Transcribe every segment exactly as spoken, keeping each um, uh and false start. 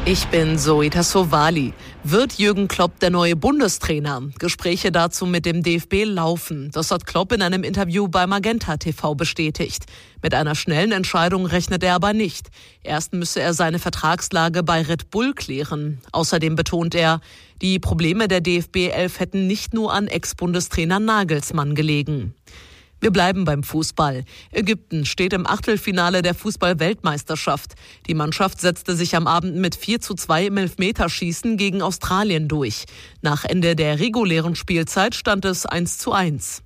Ich bin Zoe Tassovali. Wird Jürgen Klopp der neue Bundestrainer? Gespräche dazu mit dem D F B laufen. Das hat Klopp in einem Interview bei Magenta T V bestätigt. Mit einer schnellen Entscheidung rechnet er aber nicht. Erst müsse er seine Vertragslage bei Red Bull klären. Außerdem betont er, die Probleme der D F B elf hätten nicht nur an Ex-Bundestrainer Nagelsmann gelegen. Wir bleiben beim Fußball. Ägypten steht im Achtelfinale der Fußball-Weltmeisterschaft. Die Mannschaft setzte sich am Abend mit vier zu zwei im Elfmeterschießen gegen Australien durch. Nach Ende der regulären Spielzeit stand es eins zu eins.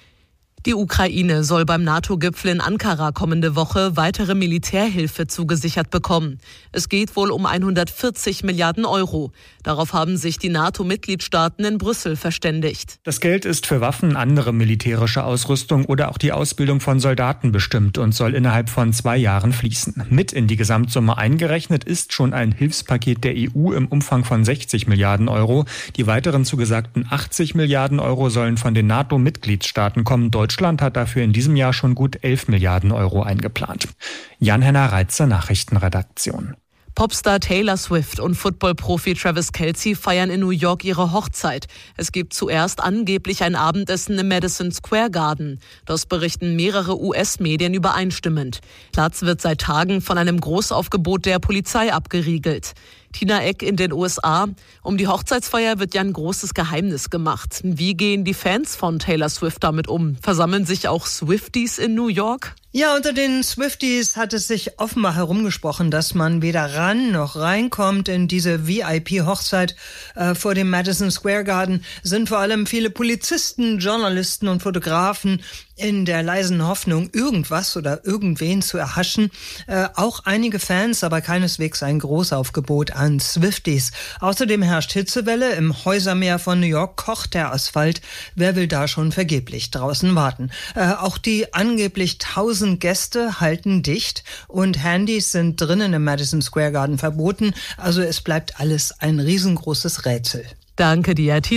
Die Ukraine soll beim NATO-Gipfel in Ankara kommende Woche weitere Militärhilfe zugesichert bekommen. Es geht wohl um hundertvierzig Milliarden Euro. Darauf haben sich die NATO-Mitgliedstaaten in Brüssel verständigt. Das Geld ist für Waffen, andere militärische Ausrüstung oder auch die Ausbildung von Soldaten bestimmt und soll innerhalb von zwei Jahren fließen. Mit in die Gesamtsumme eingerechnet ist schon ein Hilfspaket der E U im Umfang von sechzig Milliarden Euro. Die weiteren zugesagten achtzig Milliarden Euro sollen von den NATO-Mitgliedstaaten kommen. Deutschland hat dafür in diesem Jahr schon gut elf Milliarden Euro eingeplant. Jan-Henner Reitze, Nachrichtenredaktion. Popstar Taylor Swift und Football-Profi Travis Kelce feiern in New York ihre Hochzeit. Es gibt zuerst angeblich ein Abendessen im Madison Square Garden. Das berichten mehrere U S-Medien übereinstimmend. Platz wird seit Tagen von einem Großaufgebot der Polizei abgeriegelt. Tina Eck in den U S A. Um die Hochzeitsfeier wird ja ein großes Geheimnis gemacht. Wie gehen die Fans von Taylor Swift damit um? Versammeln sich auch Swifties in New York? Ja, unter den Swifties hat es sich offenbar herumgesprochen, dass man weder ran noch reinkommt in diese V I P-Hochzeit äh, vor dem Madison Square Garden. Sind vor allem viele Polizisten, Journalisten und Fotografen in der leisen Hoffnung, irgendwas oder irgendwen zu erhaschen. Äh, auch einige Fans, aber keineswegs ein Großaufgebot an Swifties. Außerdem herrscht Hitzewelle. Im Häusermeer von New York kocht der Asphalt. Wer will da schon vergeblich draußen warten? Äh, auch die angeblich tausend Gäste halten dicht und Handys sind drinnen im Madison Square Garden verboten. Also es bleibt alles ein riesengroßes Rätsel. Danke dir, Tina.